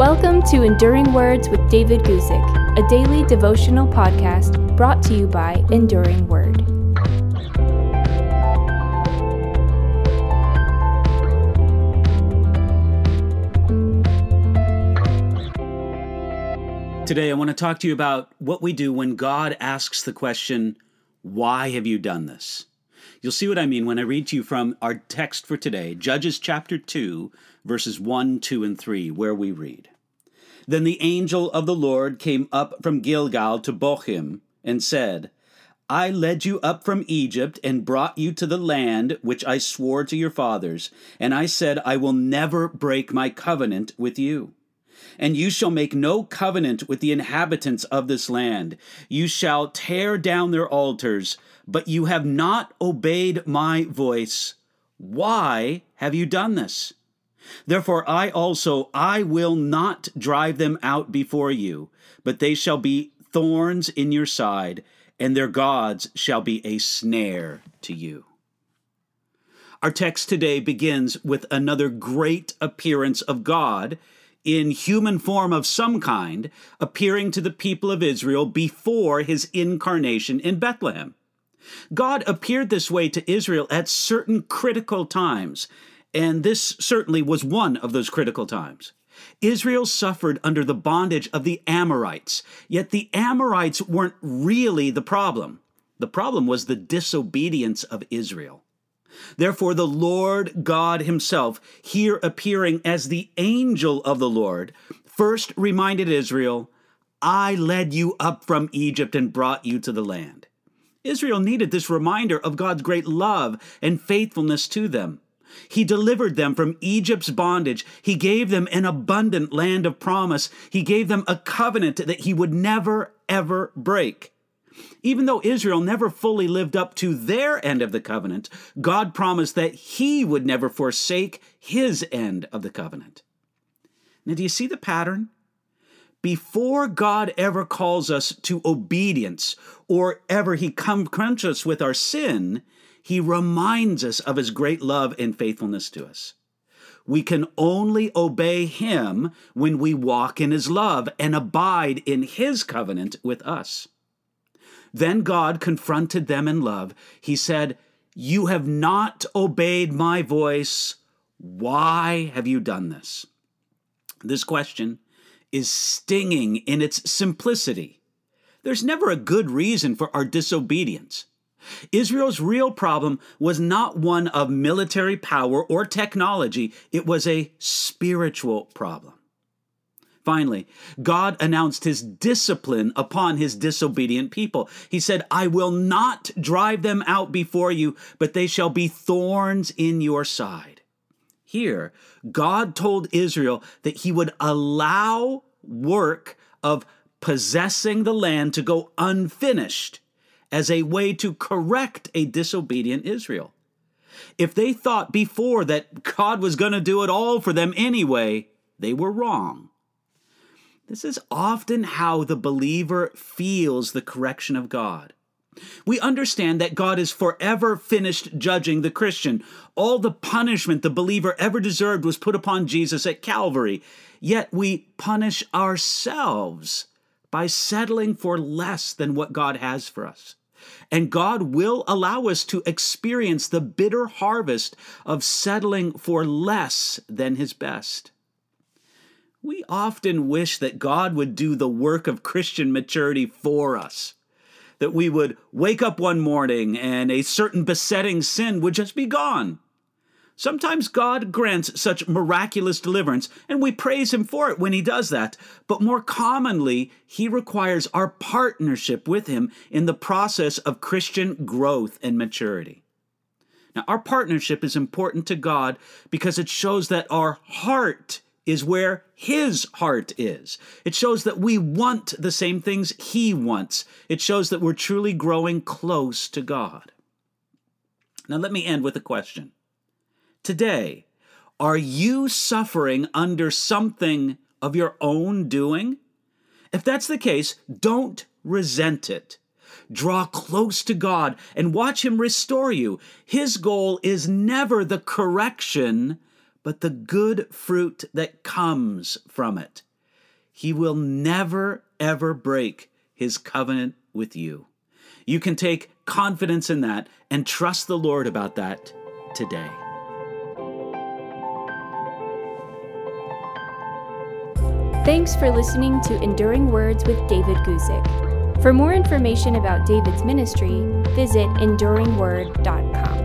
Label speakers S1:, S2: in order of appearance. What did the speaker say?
S1: Welcome to Enduring Words with David Guzik, a daily devotional podcast brought to you by Enduring Word.
S2: Today, I want to talk to you about what we do when God asks the question, why have you done this? You'll see what I mean when I read to you from our text for today, Judges chapter 2, verses 1, 2, and 3, where we read, Then the angel of the Lord came up from Gilgal to Bochim and said, I led you up from Egypt and brought you to the land which I swore to your fathers, and I said, I will never break my covenant with you. And you shall make no covenant with the inhabitants of this land. You shall tear down their altars, but you have not obeyed my voice. Why have you done this? Therefore I will not drive them out before you, but they shall be thorns in your side, and their gods shall be a snare to you. Our text today begins with another great appearance of God in human form of some kind, appearing to the people of Israel before his incarnation in Bethlehem. God appeared this way to Israel at certain critical times, and this certainly was one of those critical times. Israel suffered under the bondage of the Amorites, yet the Amorites weren't really the problem. The problem was the disobedience of Israel. Therefore, the Lord God himself, here appearing as the angel of the Lord, first reminded Israel, I led you up from Egypt and brought you to the land. Israel needed this reminder of God's great love and faithfulness to them. He delivered them from Egypt's bondage. He gave them an abundant land of promise. He gave them a covenant that he would never, ever break. Even though Israel never fully lived up to their end of the covenant, God promised that he would never forsake his end of the covenant. Now, do you see the pattern? Before God ever calls us to obedience or ever he confronts us with our sin, he reminds us of his great love and faithfulness to us. We can only obey him when we walk in his love and abide in his covenant with us. Then God confronted them in love. He said, You have not obeyed my voice. Why have you done this? This question is stinging in its simplicity. There's never a good reason for our disobedience. Israel's real problem was not one of military power or technology. It was a spiritual problem. Finally, God announced his discipline upon his disobedient people. He said, I will not drive them out before you, but they shall be thorns in your side. Here, God told Israel that he would allow work of possessing the land to go unfinished as a way to correct a disobedient Israel. If they thought before that God was going to do it all for them anyway, they were wrong. This is often how the believer feels the correction of God. We understand that God is forever finished judging the Christian. All the punishment the believer ever deserved was put upon Jesus at Calvary. Yet we punish ourselves by settling for less than what God has for us. And God will allow us to experience the bitter harvest of settling for less than his best. We often wish that God would do the work of Christian maturity for us, that we would wake up one morning and a certain besetting sin would just be gone. Sometimes God grants such miraculous deliverance, and we praise him for it when he does that. But more commonly, he requires our partnership with him in the process of Christian growth and maturity. Now, our partnership is important to God because it shows that our heart is where his heart is. It shows that we want the same things he wants. It shows that we're truly growing close to God. Now let me end with a question. Today, are you suffering under something of your own doing? If that's the case, don't resent it. Draw close to God and watch him restore you. His goal is never the correction, but the good fruit that comes from it. He will never, ever break his covenant with you. You can take confidence in that and trust the Lord about that today.
S1: Thanks for listening to Enduring Words with David Guzik. For more information about David's ministry, visit enduringword.com.